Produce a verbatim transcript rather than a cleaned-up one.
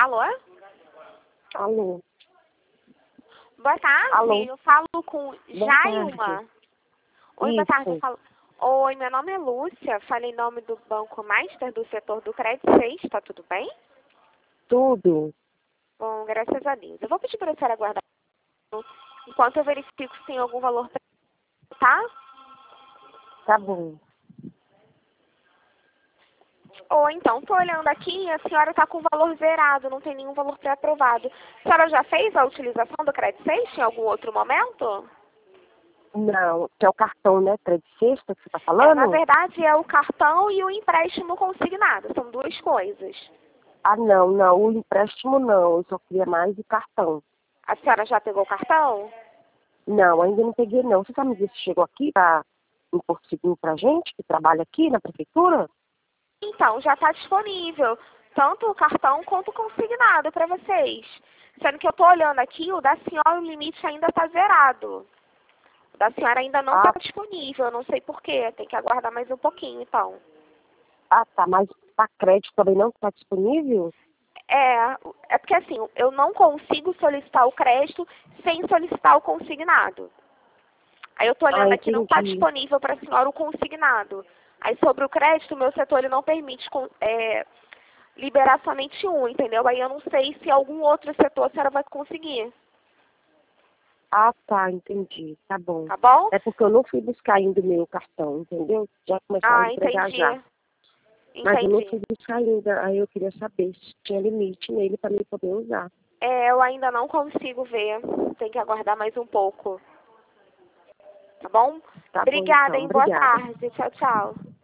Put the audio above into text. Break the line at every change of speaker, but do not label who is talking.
Alô?
Alô?
Boa tarde,
Alô?
eu falo com
Boa
Jailma.
tarde.
Oi, boa tarde, eu
Isso.
falo... Oi, meu nome é Lúcia, falei em nome do Banco Master do setor do Crédito seis, tá tudo bem?
Tudo?
Bom, graças a Deus. Eu vou pedir para a senhora aguardar enquanto eu verifico se tem algum valor, pra... tá?
Tá bom.
Ou então, tô olhando aqui, a senhora tá com o valor zerado, não tem nenhum valor pré-aprovado. A senhora já fez a utilização do Crédito seis em algum outro momento?
Não, que é o cartão, né? Crédito sexta que você tá
É,
falando?
na verdade, é o cartão e o empréstimo consignado, são duas coisas.
Ah, não, não. O empréstimo não. Eu só queria mais o cartão.
A senhora já pegou o cartão?
Não, ainda não peguei, não. Você sabe dizer se chegou aqui pra, em Porto Seguro pra gente, que trabalha aqui na prefeitura?
Então, já está disponível, tanto o cartão quanto o consignado para vocês. Sendo que eu estou olhando aqui, o da senhora, o limite ainda está zerado. O da senhora ainda não está
Ah,
disponível, eu não sei porquê, tem que aguardar mais um pouquinho, então.
ah tá. Mas para crédito também não está disponível?
É, é porque assim, eu não consigo solicitar o crédito sem solicitar o consignado. Aí eu estou
Ah,
olhando aqui, não está
entendi.
disponível para a senhora o consignado. Aí sobre o crédito, o meu setor ele não permite con- é, liberar somente um, entendeu? Aí eu não sei se algum outro setor a senhora vai conseguir,
Ah, tá, entendi. Tá bom.
tá bom?
É porque eu não fui buscar ainda o meu cartão, entendeu? Já começaram a
Ah,
entregar
entendi.
já. Mas eu não
Entendi.
fui buscar ainda, aí eu queria saber se tinha limite nele para mim poder usar.
É, eu ainda não consigo ver. Tem que aguardar mais um pouco, tá bom?
Tá bom
Obrigada,
então,
hein? Boa
obrigada.
tarde. Tchau, tchau.